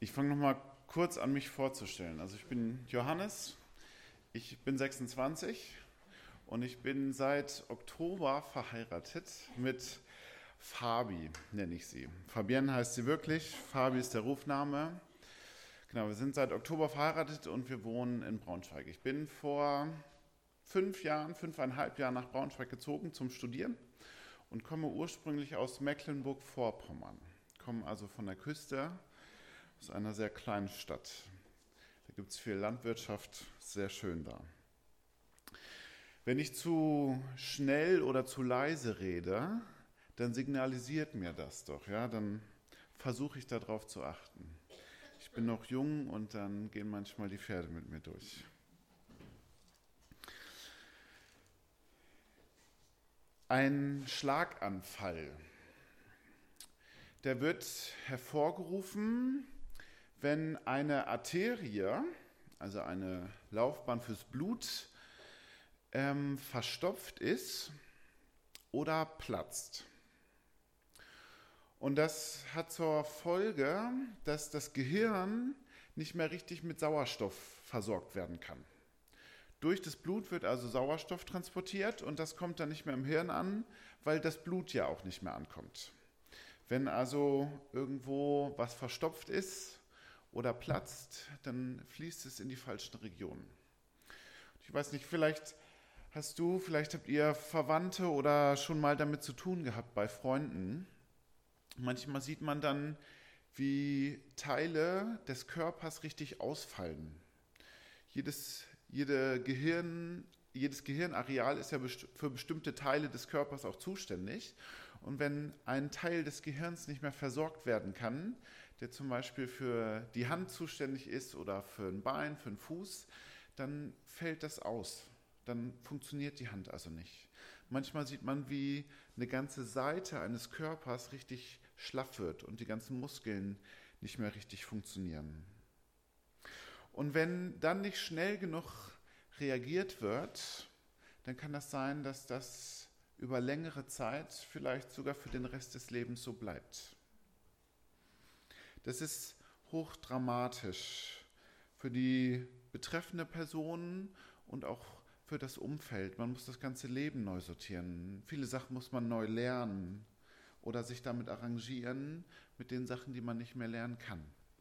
Ich fange nochmal kurz an, mich vorzustellen. Also ich bin Johannes, ich bin 26 und ich bin seit Oktober verheiratet mit Fabi, nenne ich sie. Fabienne heißt sie wirklich, Fabi ist der Rufname. Genau, wir sind seit Oktober verheiratet und wir wohnen in Braunschweig. Ich bin vor 5,5 Jahren nach Braunschweig gezogen zum Studieren und komme ursprünglich aus Mecklenburg-Vorpommern. Komme also von der Küste, aus einer sehr kleinen Stadt. Da gibt es viel Landwirtschaft, sehr schön da. Wenn ich zu schnell oder zu leise rede, dann signalisiert mir das doch, ja, dann versuche ich darauf zu achten. Ich bin noch jung und dann gehen manchmal die Pferde mit mir durch. Ein Schlaganfall, der wird hervorgerufen, wenn eine Arterie, also eine Laufbahn fürs Blut, verstopft ist oder platzt. Und das hat zur Folge, dass das Gehirn nicht mehr richtig mit Sauerstoff versorgt werden kann. Durch das Blut wird also Sauerstoff transportiert und das kommt dann nicht mehr im Hirn an, weil das Blut ja auch nicht mehr ankommt. Wenn also irgendwo was verstopft ist oder platzt, dann fließt es in die falschen Regionen. Ich weiß nicht, vielleicht habt ihr Verwandte oder schon mal damit zu tun gehabt bei Freunden. Manchmal sieht man dann, wie Teile des Körpers richtig ausfallen. Jedes Gehirnareal ist ja für bestimmte Teile des Körpers auch zuständig. Und wenn ein Teil des Gehirns nicht mehr versorgt werden kann, der zum Beispiel für die Hand zuständig ist oder für ein Bein, für einen Fuß, dann fällt das aus. Dann funktioniert die Hand also nicht. Manchmal sieht man, wie eine ganze Seite eines Körpers richtig schlaff wird und die ganzen Muskeln nicht mehr richtig funktionieren. Und wenn dann nicht schnell genug reagiert wird, dann kann das sein, dass das über längere Zeit, vielleicht sogar für den Rest des Lebens so bleibt. Das ist hochdramatisch für die betreffende Person und auch für das Umfeld. Man muss das ganze Leben neu sortieren. Viele Sachen muss man neu lernen oder sich damit arrangieren mit den Sachen, die man nicht mehr lernen kann.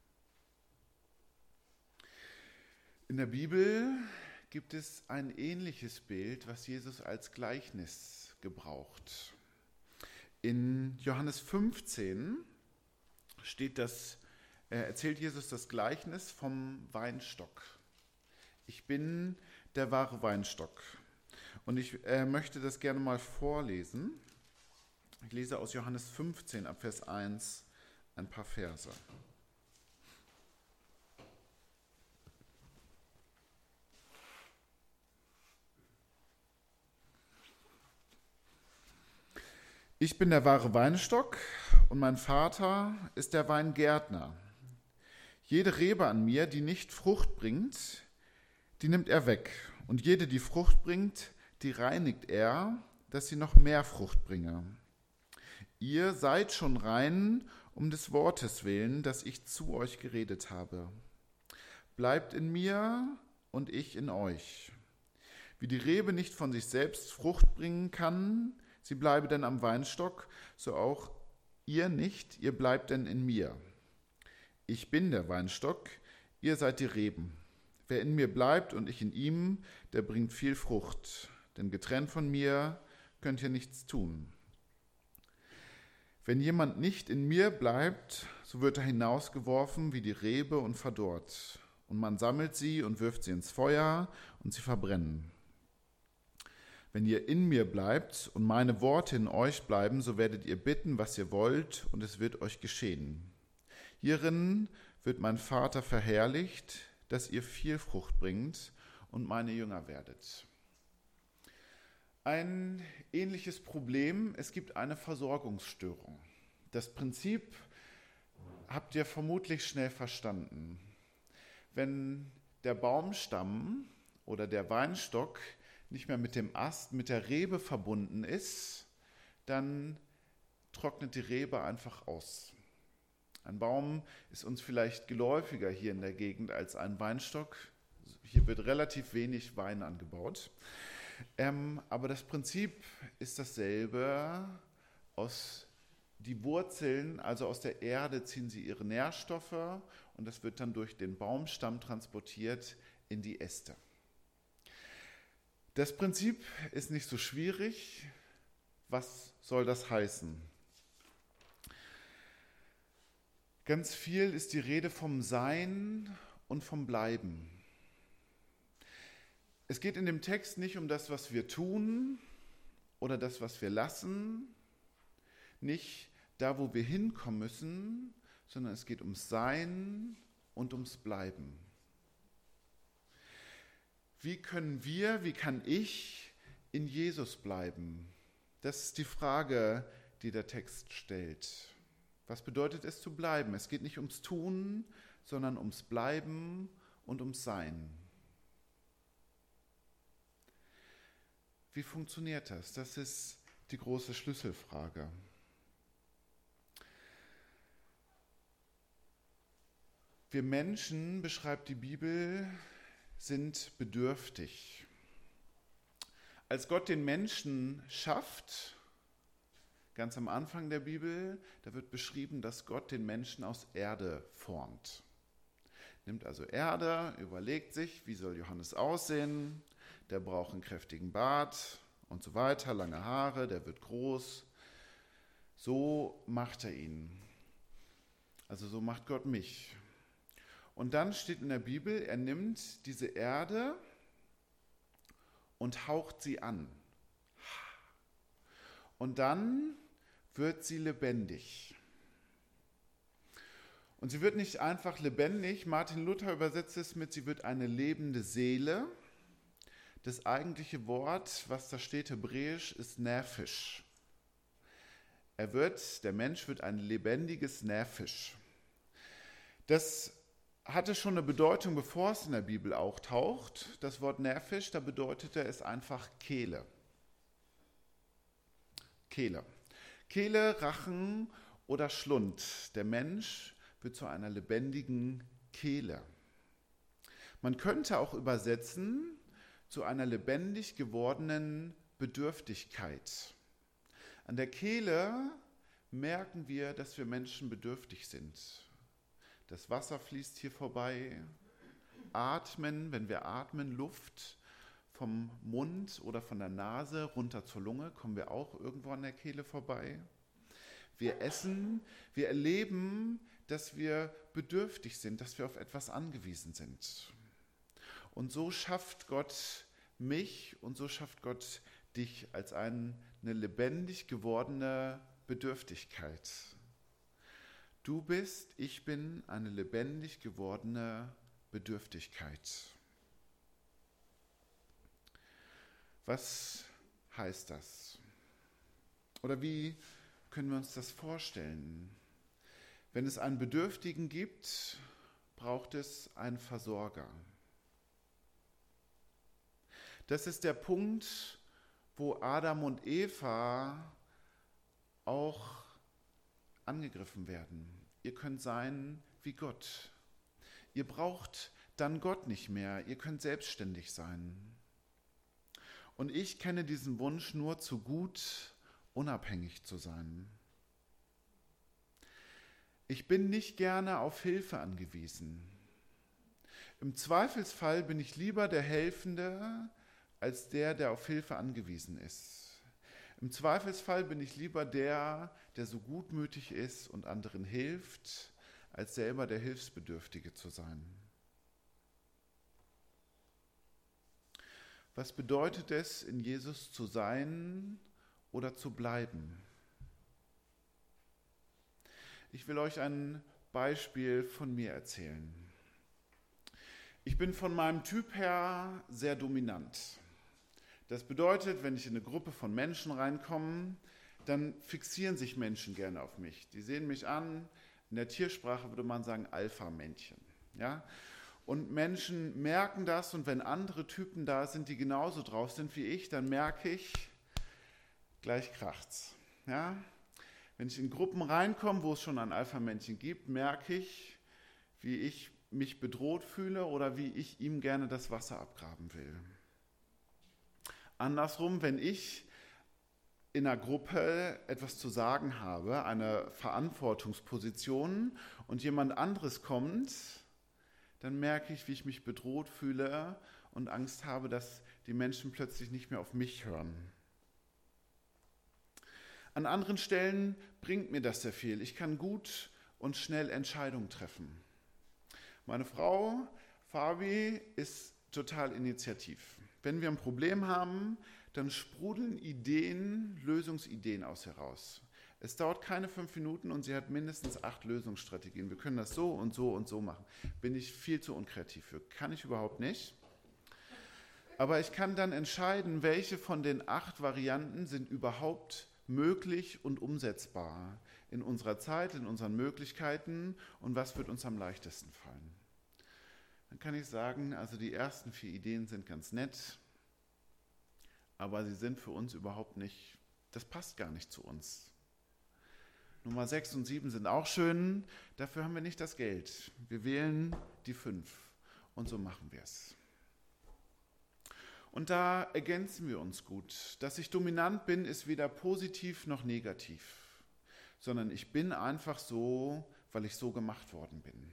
In der Bibel gibt es ein ähnliches Bild, was Jesus als Gleichnis gebraucht. In Johannes 15 erzählt Jesus das Gleichnis vom Weinstock. Ich bin der wahre Weinstock. Und ich möchte das gerne mal vorlesen. Ich lese aus Johannes 15 ab Vers 1 ein paar Verse. Ich bin der wahre Weinstock und mein Vater ist der Weingärtner. Jede Rebe an mir, die nicht Frucht bringt, die nimmt er weg. Und jede, die Frucht bringt, die reinigt er, dass sie noch mehr Frucht bringe. Ihr seid schon rein um des Wortes willen, das ich zu euch geredet habe. Bleibt in mir und ich in euch. Wie die Rebe nicht von sich selbst Frucht bringen kann, sie bleibe denn am Weinstock, so auch ihr nicht, ihr bleibt denn in mir. Ich bin der Weinstock, ihr seid die Reben. Wer in mir bleibt und ich in ihm, der bringt viel Frucht. Denn getrennt von mir könnt ihr nichts tun. Wenn jemand nicht in mir bleibt, so wird er hinausgeworfen wie die Rebe und verdorrt. Und man sammelt sie und wirft sie ins Feuer und sie verbrennen. Wenn ihr in mir bleibt und meine Worte in euch bleiben, so werdet ihr bitten, was ihr wollt, und es wird euch geschehen. Hierin wird mein Vater verherrlicht, dass ihr viel Frucht bringt und meine Jünger werdet. Ein ähnliches Problem, es gibt eine Versorgungsstörung. Das Prinzip habt ihr vermutlich schnell verstanden. Wenn der Baumstamm oder der Weinstock nicht mehr mit dem Ast, mit der Rebe verbunden ist, dann trocknet die Rebe einfach aus. Ein Baum ist uns vielleicht geläufiger hier in der Gegend als ein Weinstock. Hier wird relativ wenig Wein angebaut. Aber das Prinzip ist dasselbe. Die Wurzeln, also aus der Erde, ziehen sie ihre Nährstoffe und das wird dann durch den Baumstamm transportiert in die Äste. Das Prinzip ist nicht so schwierig. Was soll das heißen? Ganz viel ist die Rede vom Sein und vom Bleiben. Es geht in dem Text nicht um das, was wir tun oder das, was wir lassen, nicht da, wo wir hinkommen müssen, sondern es geht ums Sein und ums Bleiben. Wie kann ich in Jesus bleiben? Das ist die Frage, die der Text stellt. Was bedeutet es zu bleiben? Es geht nicht ums Tun, sondern ums Bleiben und ums Sein. Wie funktioniert das? Das ist die große Schlüsselfrage. Wir Menschen, beschreibt die Bibel, sind bedürftig. Als Gott den Menschen schafft, ganz am Anfang der Bibel, da wird beschrieben, dass Gott den Menschen aus Erde formt. Nimmt also Erde, überlegt sich, wie soll Johannes aussehen, der braucht einen kräftigen Bart und so weiter, lange Haare, der wird groß. So macht er ihn. Also so macht Gott mich. Und dann steht in der Bibel, er nimmt diese Erde und haucht sie an. Und dann wird sie lebendig. Und sie wird nicht einfach lebendig, Martin Luther übersetzt es mit, sie wird eine lebende Seele. Das eigentliche Wort, was da steht hebräisch, ist Nephesh. Der Mensch wird ein lebendiges Nephesh. Das hatte schon eine Bedeutung, bevor es in der Bibel auch taucht. Das Wort Nephesh, da bedeutete es einfach Kehle. Kehle, Rachen oder Schlund. Der Mensch wird zu einer lebendigen Kehle. Man könnte auch übersetzen, zu einer lebendig gewordenen Bedürftigkeit. An der Kehle merken wir, dass wir Menschen bedürftig sind. Das Wasser fließt hier vorbei. Atmen, wenn wir atmen, Luft vom Mund oder von der Nase runter zur Lunge, kommen wir auch irgendwo an der Kehle vorbei. Wir essen, wir erleben, dass wir bedürftig sind, dass wir auf etwas angewiesen sind. Und so schafft Gott mich und so schafft Gott dich als eine lebendig gewordene Bedürftigkeit. Du bist, ich bin eine lebendig gewordene Bedürftigkeit. Was heißt das? Oder wie können wir uns das vorstellen? Wenn es einen Bedürftigen gibt, braucht es einen Versorger. Das ist der Punkt, wo Adam und Eva auch angegriffen werden. Ihr könnt sein wie Gott. Ihr braucht dann Gott nicht mehr. Ihr könnt selbstständig sein. Und ich kenne diesen Wunsch nur zu gut, unabhängig zu sein. Ich bin nicht gerne auf Hilfe angewiesen. Im Zweifelsfall bin ich lieber der Helfende als der auf Hilfe angewiesen ist. Im Zweifelsfall bin ich lieber der so gutmütig ist und anderen hilft, als selber der Hilfsbedürftige zu sein. Was bedeutet es, in Jesus zu sein oder zu bleiben? Ich will euch ein Beispiel von mir erzählen. Ich bin von meinem Typ her sehr dominant. Das bedeutet, wenn ich in eine Gruppe von Menschen reinkomme, dann fixieren sich Menschen gerne auf mich. Die sehen mich an, in der Tiersprache würde man sagen Alpha-Männchen. Ja? Und Menschen merken das und wenn andere Typen da sind, die genauso drauf sind wie ich, dann merke ich, gleich kracht's. Ja? Wenn ich in Gruppen reinkomme, wo es schon ein Alpha-Männchen gibt, merke ich, wie ich mich bedroht fühle oder wie ich ihm gerne das Wasser abgraben will. Andersrum, wenn ich in einer Gruppe etwas zu sagen habe, eine Verantwortungsposition und jemand anderes kommt, dann merke ich, wie ich mich bedroht fühle und Angst habe, dass die Menschen plötzlich nicht mehr auf mich hören. An anderen Stellen bringt mir das sehr viel. Ich kann gut und schnell Entscheidungen treffen. Meine Frau, Fabi, ist total initiativ. Wenn wir ein Problem haben, dann sprudeln Ideen, Lösungsideen aus heraus. Es dauert keine 5 Minuten und sie hat mindestens 8 Lösungsstrategien. Wir können das so und so und so machen. Bin ich viel zu unkreativ für. Kann ich überhaupt nicht. Aber ich kann dann entscheiden, welche von den 8 Varianten sind überhaupt möglich und umsetzbar in unserer Zeit, in unseren Möglichkeiten und was wird uns am leichtesten fallen. Dann kann ich sagen, also die ersten 4 Ideen sind ganz nett, aber sie sind für uns überhaupt nicht, das passt gar nicht zu uns. Nummer 6 und 7 sind auch schön, dafür haben wir nicht das Geld. Wir wählen die 5 und so machen wir es. Und da ergänzen wir uns gut. Dass ich dominant bin, ist weder positiv noch negativ, sondern ich bin einfach so, weil ich so gemacht worden bin.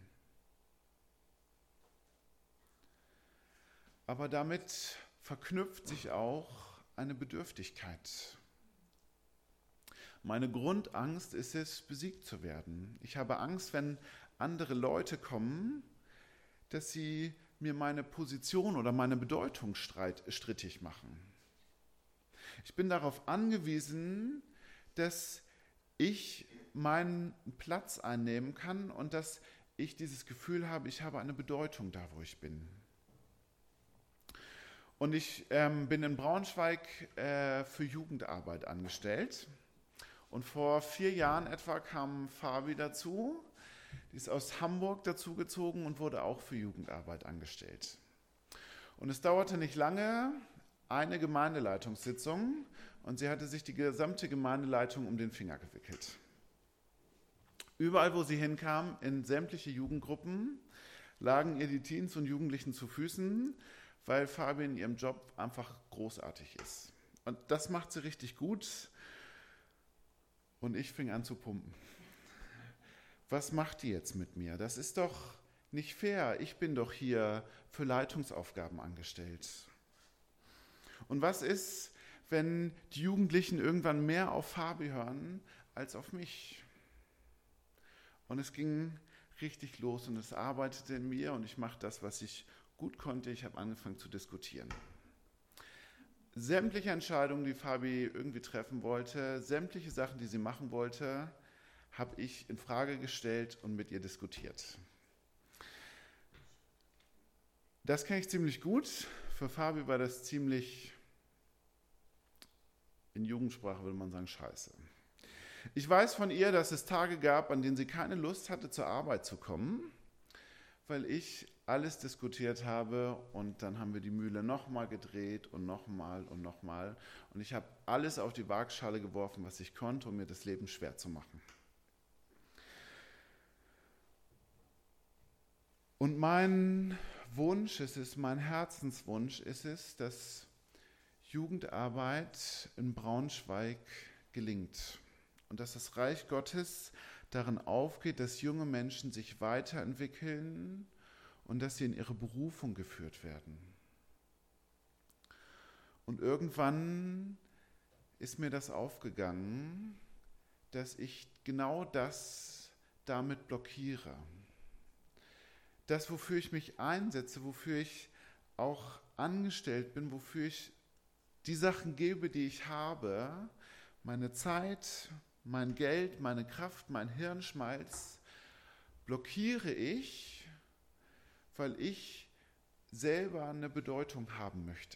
Aber damit verknüpft sich auch eine Bedürftigkeit. Meine Grundangst ist es, besiegt zu werden. Ich habe Angst, wenn andere Leute kommen, dass sie mir meine Position oder meine Bedeutung strittig machen. Ich bin darauf angewiesen, dass ich meinen Platz einnehmen kann und dass ich dieses Gefühl habe, ich habe eine Bedeutung da, wo ich bin. Und ich bin in Braunschweig für Jugendarbeit angestellt. Und vor 4 Jahren etwa kam Fabi dazu. Die ist aus Hamburg dazugezogen und wurde auch für Jugendarbeit angestellt. Und es dauerte nicht lange, eine Gemeindeleitungssitzung, und sie hatte sich die gesamte Gemeindeleitung um den Finger gewickelt. Überall, wo sie hinkam, in sämtliche Jugendgruppen, lagen ihr die Teens und Jugendlichen zu Füßen, weil Fabi in ihrem Job einfach großartig ist. Und das macht sie richtig gut. Und ich fing an zu pumpen. Was macht die jetzt mit mir? Das ist doch nicht fair. Ich bin doch hier für Leitungsaufgaben angestellt. Und was ist, wenn die Jugendlichen irgendwann mehr auf Fabi hören als auf mich? Und es ging richtig los und es arbeitete in mir und ich machte das, was ich gut konnte. Ich habe angefangen zu diskutieren. Sämtliche Entscheidungen, die Fabi irgendwie treffen wollte, sämtliche Sachen, die sie machen wollte, habe ich in Frage gestellt und mit ihr diskutiert. Das kenne ich ziemlich gut. Für Fabi war das ziemlich, in Jugendsprache würde man sagen, scheiße. Ich weiß von ihr, dass es Tage gab, an denen sie keine Lust hatte, zur Arbeit zu kommen, weil ich alles diskutiert habe und dann haben wir die Mühle nochmal gedreht und nochmal und nochmal. Und ich habe alles auf die Waagschale geworfen, was ich konnte, um mir das Leben schwer zu machen. Und mein Wunsch ist es, mein Herzenswunsch ist es, dass Jugendarbeit in Braunschweig gelingt und dass das Reich Gottes darin aufgeht, dass junge Menschen sich weiterentwickeln und dass sie in ihre Berufung geführt werden. Und irgendwann ist mir das aufgegangen, dass ich genau das damit blockiere. Das, wofür ich mich einsetze, wofür ich auch angestellt bin, wofür ich die Sachen gebe, die ich habe, meine Zeit, mein Geld, meine Kraft, mein Hirnschmalz, blockiere ich, weil ich selber eine Bedeutung haben möchte.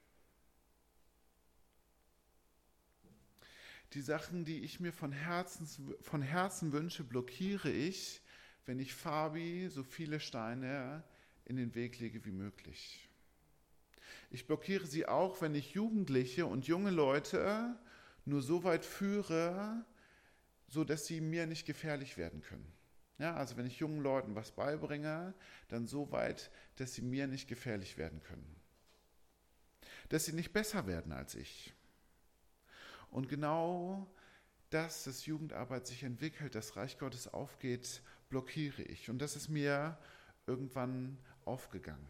Die Sachen, die ich mir von Herzen wünsche, blockiere ich, wenn ich Fabi so viele Steine in den Weg lege wie möglich. Ich blockiere sie auch, wenn ich Jugendliche und junge Leute nur so weit führe, so dass sie mir nicht gefährlich werden können. Ja, also wenn ich jungen Leuten was beibringe, dann so weit, dass sie mir nicht gefährlich werden können. Dass sie nicht besser werden als ich. Und genau dass Jugendarbeit sich entwickelt, das Reich Gottes aufgeht, blockiere ich. Und das ist mir irgendwann aufgegangen.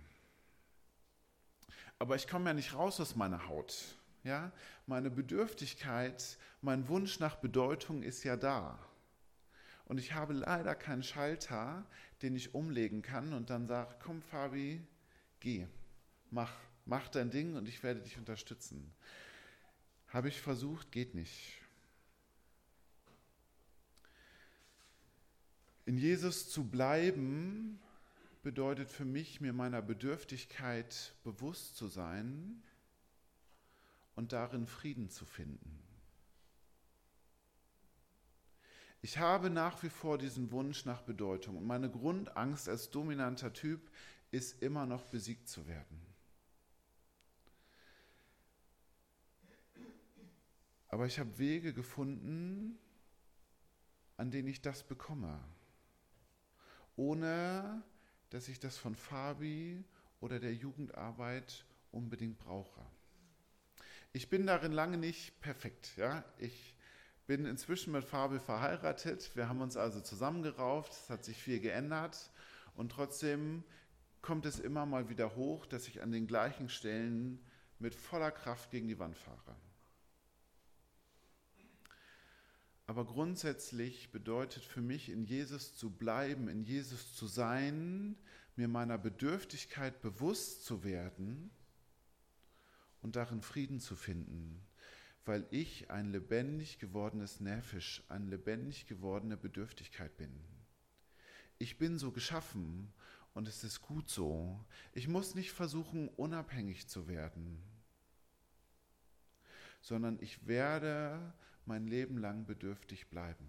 Aber ich komme ja nicht raus aus meiner Haut. Ja? Meine Bedürftigkeit, mein Wunsch nach Bedeutung ist ja da. Und ich habe leider keinen Schalter, den ich umlegen kann und dann sage, komm Fabi, geh, mach dein Ding und ich werde dich unterstützen. Habe ich versucht, geht nicht. In Jesus zu bleiben bedeutet für mich, mir meiner Bedürftigkeit bewusst zu sein und darin Frieden zu finden. Ich habe nach wie vor diesen Wunsch nach Bedeutung und meine Grundangst als dominanter Typ ist immer noch besiegt zu werden. Aber ich habe Wege gefunden, an denen ich das bekomme, ohne dass ich das von Fabi oder der Jugendarbeit unbedingt brauche. Ich bin darin lange nicht perfekt. Ja? Ich bin inzwischen mit Fabi verheiratet. Wir haben uns also zusammengerauft. Es hat sich viel geändert. Und trotzdem kommt es immer mal wieder hoch, dass ich an den gleichen Stellen mit voller Kraft gegen die Wand fahre. Aber grundsätzlich bedeutet für mich, in Jesus zu bleiben, in Jesus zu sein, mir meiner Bedürftigkeit bewusst zu werden und darin Frieden zu finden, weil ich ein lebendig gewordenes Nephesh, eine lebendig gewordene Bedürftigkeit bin. Ich bin so geschaffen und es ist gut so. Ich muss nicht versuchen, unabhängig zu werden, sondern ich werde mein Leben lang bedürftig bleiben.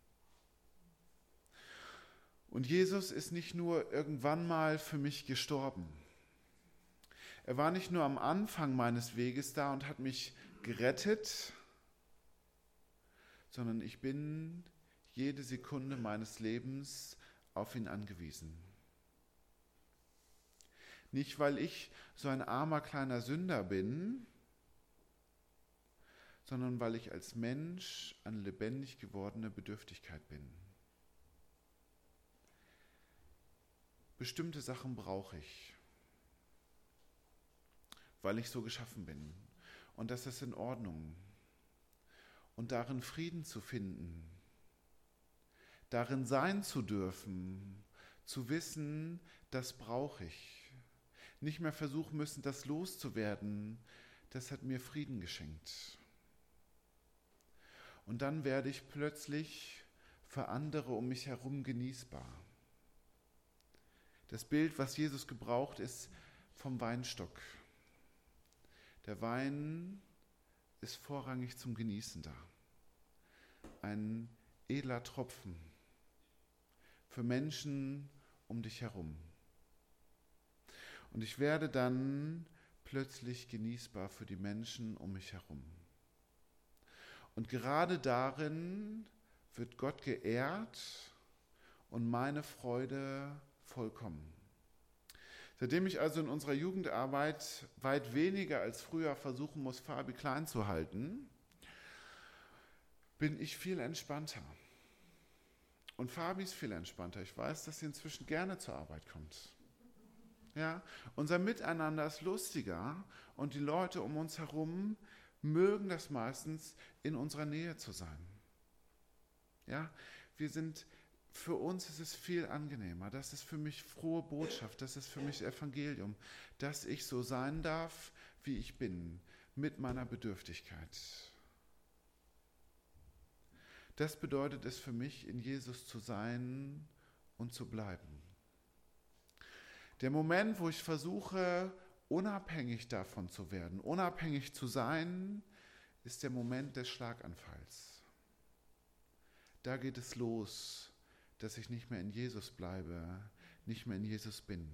Und Jesus ist nicht nur irgendwann mal für mich gestorben. Er war nicht nur am Anfang meines Weges da und hat mich gerettet, sondern ich bin jede Sekunde meines Lebens auf ihn angewiesen. Nicht, weil ich so ein armer kleiner Sünder bin, sondern weil ich als Mensch eine lebendig gewordene Bedürftigkeit bin. Bestimmte Sachen brauche ich, weil ich so geschaffen bin. Und das ist in Ordnung. Und darin Frieden zu finden, darin sein zu dürfen, zu wissen, das brauche ich. Nicht mehr versuchen müssen, das loszuwerden, das hat mir Frieden geschenkt. Und dann werde ich plötzlich für andere um mich herum genießbar. Das Bild, was Jesus gebraucht, ist vom Weinstock. Der Wein ist vorrangig zum Genießen da. Ein edler Tropfen für Menschen um dich herum. Und ich werde dann plötzlich genießbar für die Menschen um mich herum. Und gerade darin wird Gott geehrt und meine Freude vollkommen. Seitdem ich also in unserer Jugendarbeit weit weniger als früher versuchen muss, Fabi klein zu halten, bin ich viel entspannter. Und Fabi ist viel entspannter. Ich weiß, dass sie inzwischen gerne zur Arbeit kommt. Ja, unser Miteinander ist lustiger und die Leute um uns herum mögen das meistens, in unserer Nähe zu sein. Ja, für uns ist es viel angenehmer. Das ist für mich frohe Botschaft, das ist für mich Evangelium, dass ich so sein darf, wie ich bin, mit meiner Bedürftigkeit. Das bedeutet es für mich, in Jesus zu sein und zu bleiben. Der Moment, wo ich versuche, unabhängig davon zu werden, unabhängig zu sein, ist der Moment des Schlaganfalls. Da geht es los, dass ich nicht mehr in Jesus bleibe, nicht mehr in Jesus bin.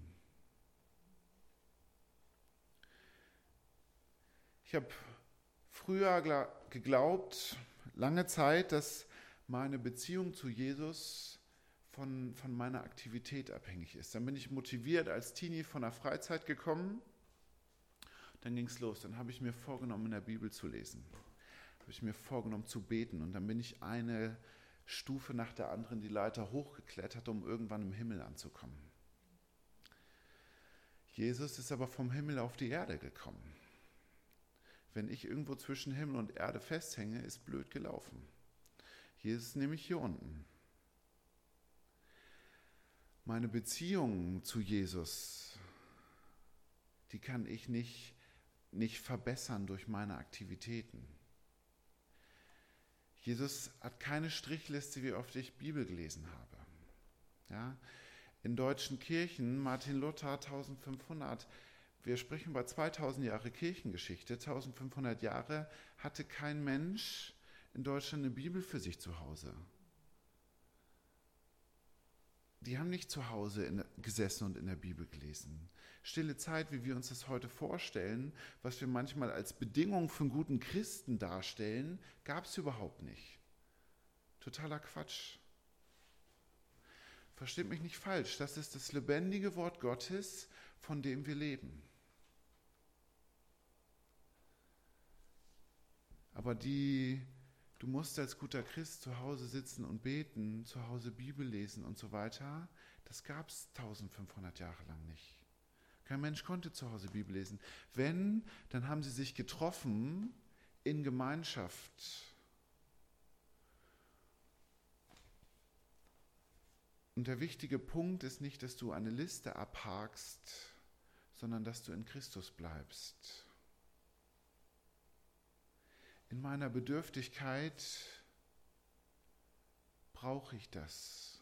Ich habe früher geglaubt, lange Zeit, dass meine Beziehung zu Jesus von meiner Aktivität abhängig ist. Dann bin ich motiviert als Teenie von der Freizeit gekommen. Dann ging es los. Dann habe ich mir vorgenommen, in der Bibel zu lesen. Habe ich mir vorgenommen zu beten. Und dann bin ich eine Stufe nach der anderen die Leiter hochgeklettert, um irgendwann im Himmel anzukommen. Jesus ist aber vom Himmel auf die Erde gekommen. Wenn ich irgendwo zwischen Himmel und Erde festhänge, ist blöd gelaufen. Jesus ist nämlich hier unten. Meine Beziehung zu Jesus, die kann ich nicht verbessern durch meine Aktivitäten. Jesus hat keine Strichliste, wie oft ich Bibel gelesen habe. Ja? In deutschen Kirchen, Martin Luther 1500, wir sprechen über 2000 Jahre Kirchengeschichte, 1500 Jahre hatte kein Mensch in Deutschland eine Bibel für sich zu Hause. Die haben nicht zu Hause gesessen und in der Bibel gelesen. Stille Zeit, wie wir uns das heute vorstellen, was wir manchmal als Bedingung für einen guten Christen darstellen, gab es überhaupt nicht. Totaler Quatsch. Versteht mich nicht falsch, das ist das lebendige Wort Gottes, von dem wir leben. Aber du musst als guter Christ zu Hause sitzen und beten, zu Hause Bibel lesen und so weiter. Das gab es 1500 Jahre lang nicht. Kein Mensch konnte zu Hause Bibel lesen. Wenn, dann haben sie sich getroffen in Gemeinschaft. Und der wichtige Punkt ist nicht, dass du eine Liste abhakst, sondern dass du in Christus bleibst. In meiner Bedürftigkeit brauche ich das,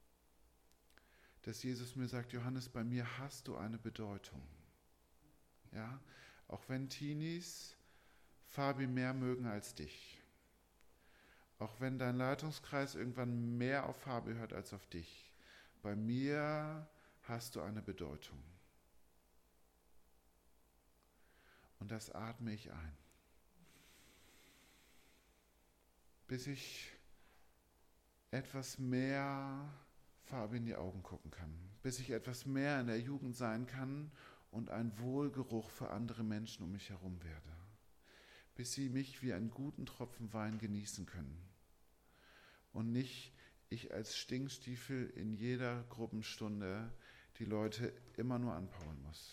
dass Jesus mir sagt, Johannes, bei mir hast du eine Bedeutung. Ja? Auch wenn Teenies Fabi mehr mögen als dich. Auch wenn dein Leitungskreis irgendwann mehr auf Fabi hört als auf dich. Bei mir hast du eine Bedeutung. Und das atme ich ein. Bis ich etwas mehr Fabi in die Augen gucken kann. Bis ich etwas mehr in der Jugend sein kann und ein Wohlgeruch für andere Menschen um mich herum werde. Bis sie mich wie einen guten Tropfen Wein genießen können. Und nicht ich als Stinkstiefel in jeder Gruppenstunde die Leute immer nur anpaulen muss.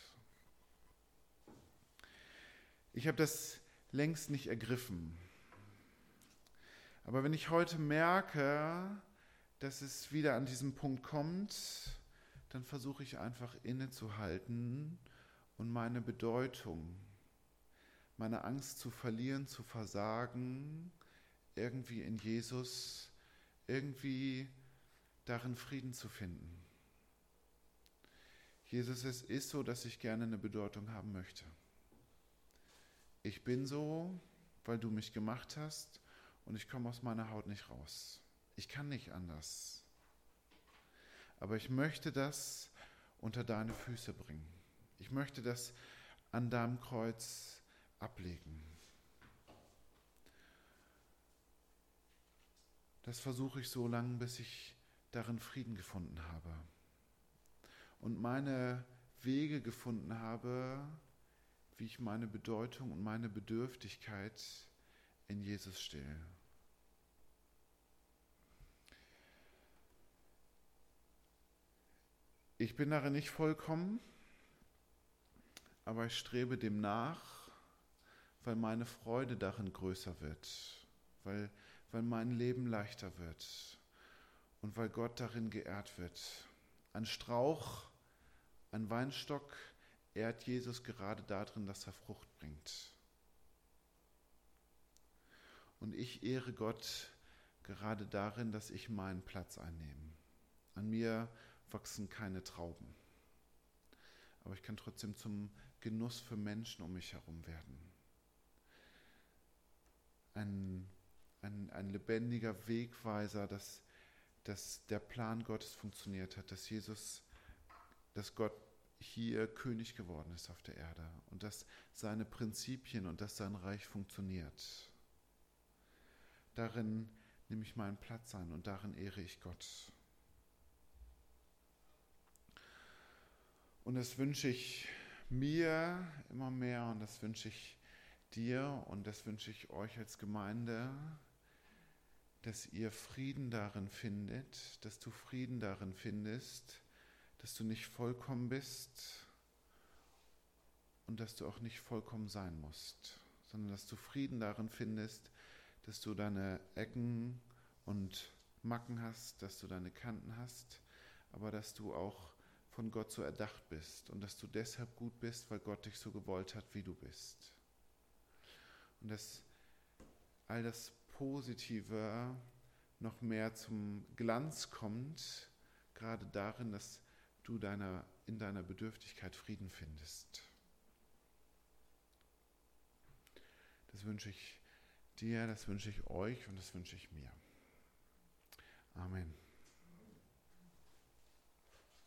Ich habe das längst nicht ergriffen. Aber wenn ich heute merke, dass es wieder an diesen Punkt kommt, dann versuche ich einfach innezuhalten und meine Bedeutung, meine Angst zu verlieren, zu versagen, irgendwie in Jesus, irgendwie darin Frieden zu finden. Jesus, es ist so, dass ich gerne eine Bedeutung haben möchte. Ich bin so, weil du mich gemacht hast und ich komme aus meiner Haut nicht raus. Ich kann nicht anders. Aber ich möchte das unter deine Füße bringen. Ich möchte das an deinem Kreuz ablegen. Das versuche ich so lange, bis ich darin Frieden gefunden habe. Und meine Wege gefunden habe, wie ich meine Bedeutung und meine Bedürftigkeit in Jesus stille. Ich bin darin nicht vollkommen, aber ich strebe dem nach, weil meine Freude darin größer wird, weil mein Leben leichter wird und weil Gott darin geehrt wird. Ein Strauch, ein Weinstock ehrt Jesus gerade darin, dass er Frucht bringt. Und ich ehre Gott gerade darin, dass ich meinen Platz einnehme. An mir wachsen keine Trauben. Aber ich kann trotzdem zum Genuss für Menschen um mich herum werden. Ein lebendiger Wegweiser, dass der Plan Gottes funktioniert hat, dass Gott hier König geworden ist auf der Erde und dass seine Prinzipien und dass sein Reich funktioniert. Darin nämlich meinen Platz ein und darin ehre ich Gott. Und das wünsche ich mir immer mehr und das wünsche ich dir und das wünsche ich euch als Gemeinde, dass ihr Frieden darin findet, dass du Frieden darin findest, dass du nicht vollkommen bist und dass du auch nicht vollkommen sein musst, sondern dass du Frieden darin findest, dass du deine Ecken und Macken hast, dass du deine Kanten hast, aber dass du auch von Gott so erdacht bist und dass du deshalb gut bist, weil Gott dich so gewollt hat, wie du bist. Und dass all das Positive noch mehr zum Glanz kommt, gerade darin, dass du in deiner Bedürftigkeit Frieden findest. Das wünsche ich dir, das wünsche ich euch und das wünsche ich mir. Amen.